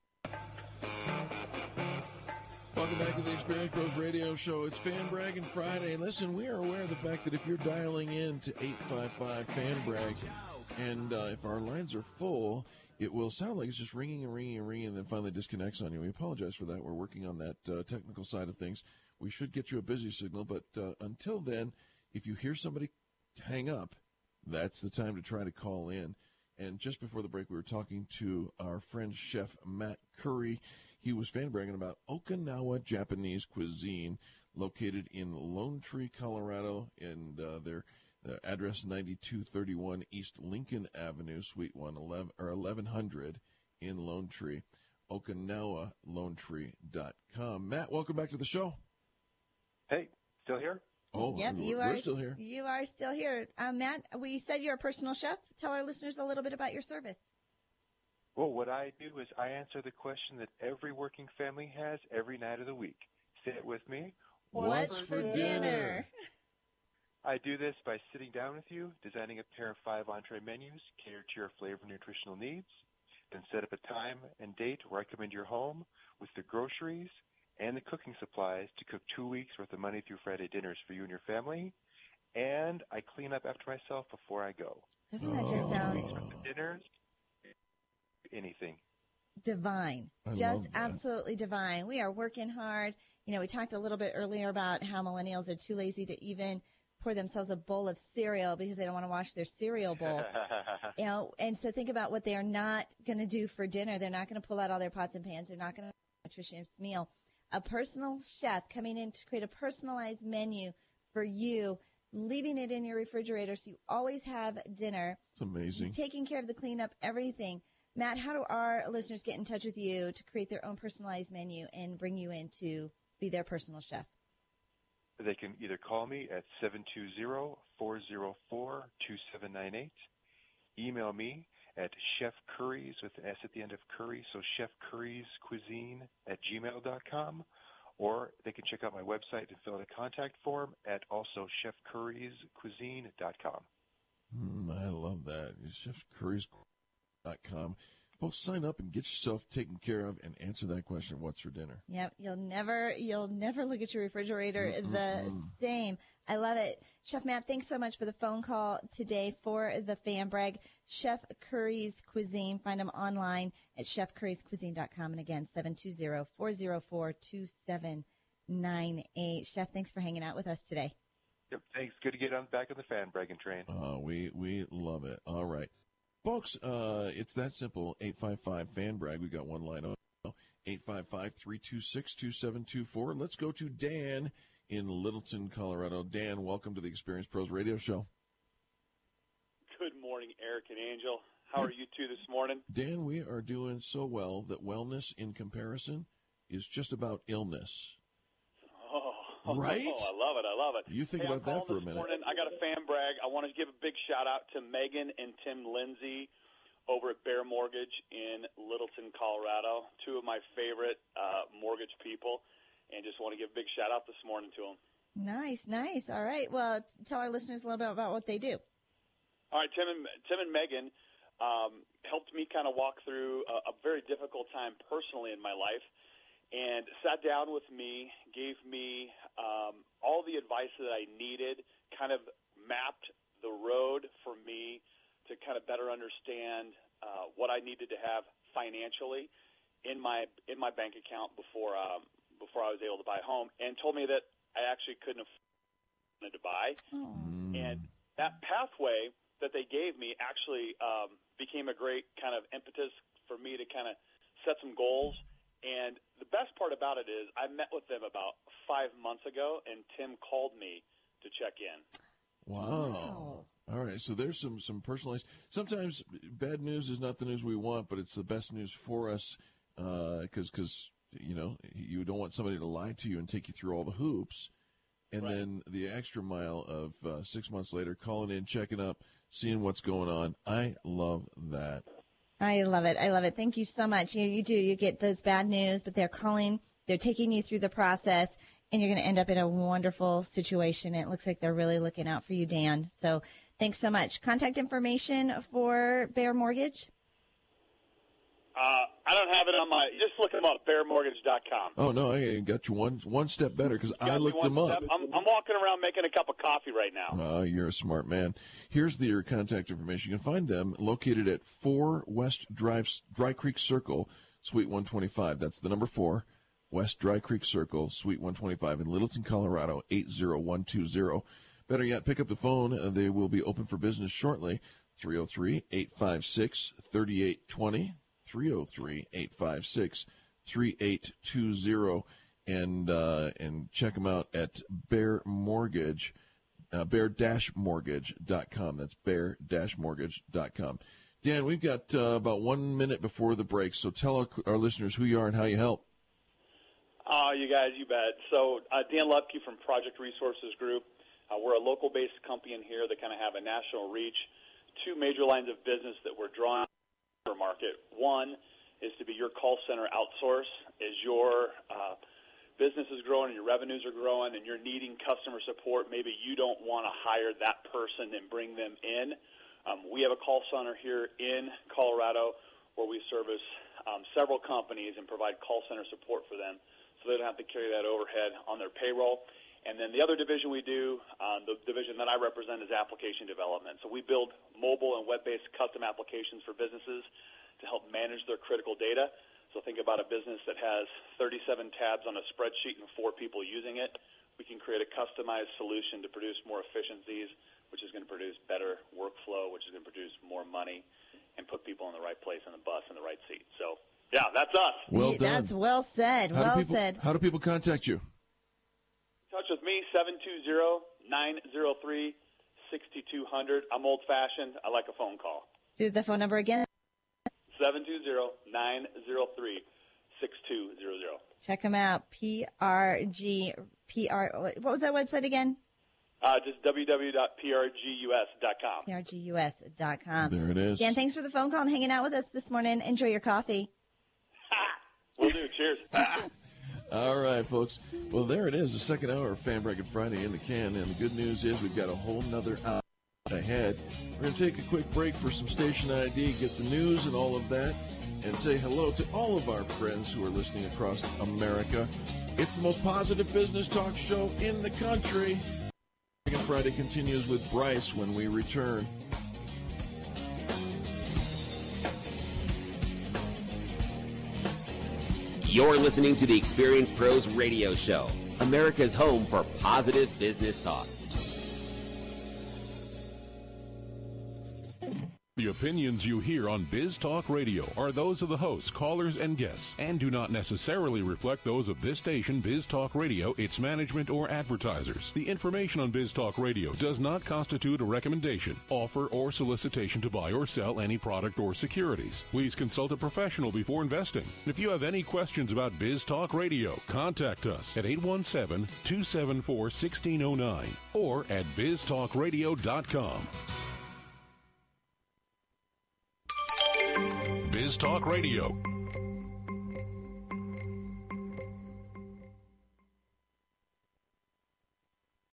S2: Welcome back to the Experience Pros Radio Show. It's Fan Bragging Friday. And listen, we are aware of the fact that if you're dialing in to 855-FAN-BRAG, and if our lines are full, it will sound like it's just ringing and ringing and ringing and then finally disconnects on you. We apologize for that. We're working on that technical side of things. We should get you a busy signal, but until then, if you hear somebody hang up, that's the time to try to call in. And just before the break, we were talking to our friend Chef Matt Curry. He was fan bragging about Okinawa Japanese cuisine located in Lone Tree, Colorado, and their address 9231 East Lincoln Avenue, Suite 1100 in Lone Tree. OkinawaLoneTree.com. Matt, welcome back to the show.
S21: Hey, still here?
S2: Oh,
S4: yep,
S2: we're still here.
S4: You are still here. Matt, we said you're a personal chef. Tell our listeners a little bit about your service.
S21: Well, what I do is I answer the question that every working family has every night of the week. Say it with me.
S4: What's for dinner?
S21: I do this by sitting down with you, designing a pair of 5 entree menus catered to your flavor and nutritional needs, then set up a time and date where I come into your home with the groceries and the cooking supplies to cook 2 weeks worth of Monday through Friday dinners for you and your family, and I clean up after myself before I go.
S4: Doesn't that just sound
S21: dinners? Anything.
S4: Divine. Just absolutely divine. We are working hard. You know, we talked a little bit earlier about how millennials are too lazy to even pour themselves a bowl of cereal because they don't want to wash their cereal bowl. You know, and so think about what they are not going to do for dinner. They're not going to pull out all their pots and pans. They're not going to have a nutritious meal. A personal chef coming in to create a personalized menu for you, leaving it in your refrigerator so you always have dinner.
S2: It's amazing.
S4: Taking care of the cleanup, everything. Matt, how do our listeners get in touch with you to create their own personalized menu and bring you in to be their personal chef?
S21: They can either call me at 720-404-2798, email me at Chef Curry's with an S at the end of Curry, so chefcurryscuisine@gmail.com, or they can check out my website and fill out a contact form at also chefcurryscuisine.com.
S2: I love that. chefcurrys.com. Folks, sign up and get yourself taken care of and answer that question, what's for dinner?
S4: Yep, you'll never look at your refrigerator the same. I love it. Chef Matt, thanks so much for the phone call today for the Fan Brag. Chef Curry's Cuisine. Find them online at chefcurryscuisine.com. And again, 720-404-2798. Chef, thanks for hanging out with us today.
S21: Yep, thanks. Good to get back on the fan bragging train.
S2: We love it. All right. Folks, it's that simple. 855-FAN-BRAG. We got one line on 855-326-2724. Let's go to Dan in Littleton, Colorado. Dan, welcome to the Experience Pros Radio Show.
S5: Good morning, Eric and Angel. How are you two this morning?
S2: Dan, we are doing so well that wellness in comparison is just about illness. Right?
S5: I love it. I love it.
S2: You think about that for a minute.
S5: Morning, I got a fan brag. I want to give a big shout-out to Megan and Tim Lindsay over at Bear Mortgage in Littleton, Colorado, two of my favorite mortgage people, and just want to give a big shout-out this morning to them.
S3: Nice. All right. Well, tell our listeners a little bit about what they do.
S5: All right, Tim and Megan helped me kind of walk through a very difficult time personally in my life, and sat down with me, gave me all the advice that I needed, kind of mapped the road for me to kind of better understand what I needed to have financially in my bank account before I was able to buy a home, and told me that I actually couldn't afford to buy. And that pathway that they gave me actually became a great kind of impetus for me to kind of set some goals. And the best part about it is I met with them about 5 months ago, and Tim called me to check in.
S2: Wow. All right, so there's some personalized. Sometimes bad news is not the news we want, but it's the best news for us because you know, you don't want somebody to lie to you and take you through all the hoops. And then the extra mile of 6 months later, calling in, checking up, seeing what's going on. I love that.
S3: I love it. Thank you so much. You do. You get those bad news, but they're calling, they're taking you through the process, and you're going to end up in a wonderful situation. It looks like they're really looking out for you, Dan. So thanks so much. Contact information for Bear Mortgage?
S5: I don't have it on my – just look them up, bearmortgage.com.
S2: Oh, no, I got you one step better because I looked them up.
S5: I'm walking around making a cup of coffee right now.
S2: You're a smart man. Here's your contact information. You can find them located at 4 West Dry Creek Circle, Suite 125. That's the number 4, West Dry Creek Circle, Suite 125 in Littleton, Colorado, 80120. Better yet, pick up the phone. They will be open for business shortly, 303-856-3820. 303-856-3820, and check them out at Bear Mortgage, bear-mortgage.com. That's bear-mortgage.com. Dan, we've got about 1 minute before the break, so tell our listeners who you are and how you help.
S5: You guys, you bet. So Dan Lupke from Project Resources Group. We're a local-based company in here that kind of have a national reach. 2 major lines of business that we're drawing market. One is to be your call center outsource. As your business is growing and your revenues are growing and you're needing customer support, maybe you don't want to hire that person and bring them in. We have a call center here in Colorado where we service several companies and provide call center support for them so they don't have to carry that overhead on their payroll. And then the other division we do, the division that I represent, is application development. So we build mobile and web-based custom applications for businesses to help manage their critical data. So think about a business that has 37 tabs on a spreadsheet and 4 people using it. We can create a customized solution to produce more efficiencies, which is going to produce better workflow, which is going to produce more money, and put people in the right place on the bus in the right seat. So, yeah, that's us.
S2: Well done.
S3: That's well said. Said.
S2: How do people contact you?
S5: Touch with me, 720-903-6200. I'm old-fashioned. I like a phone call.
S3: Do the phone number again.
S5: 720-903-6200.
S3: Check them out. What was that website again?
S5: Just www.prgus.com.
S3: prgus.com.
S2: There it is.
S3: Dan, thanks for the phone call and hanging out with us this morning. Enjoy your coffee.
S5: Will do. Cheers.
S2: All right, folks. Well, there it is, the second hour of Fan Bracket Friday in the can. And the good news is we've got a whole nother hour ahead. We're going to take a quick break for some station ID, get the news and all of that, and say hello to all of our friends who are listening across America. It's the most positive business talk show in the country. Bracket Friday continues with Bryce when we return.
S6: You're listening to the Experience Pros Radio Show, America's home for positive business talk.
S8: The opinions you hear on Biz Talk Radio are those of the hosts, callers, and guests, and do not necessarily reflect those of this station, Biz Talk Radio, its management, or advertisers. The information on Biz Talk Radio does not constitute a recommendation, offer, or solicitation to buy or sell any product or securities. Please consult a professional before investing. If you have any questions about Biz Talk Radio, contact us at 817-274-1609 or at biztalkradio.com. Biz Talk Radio.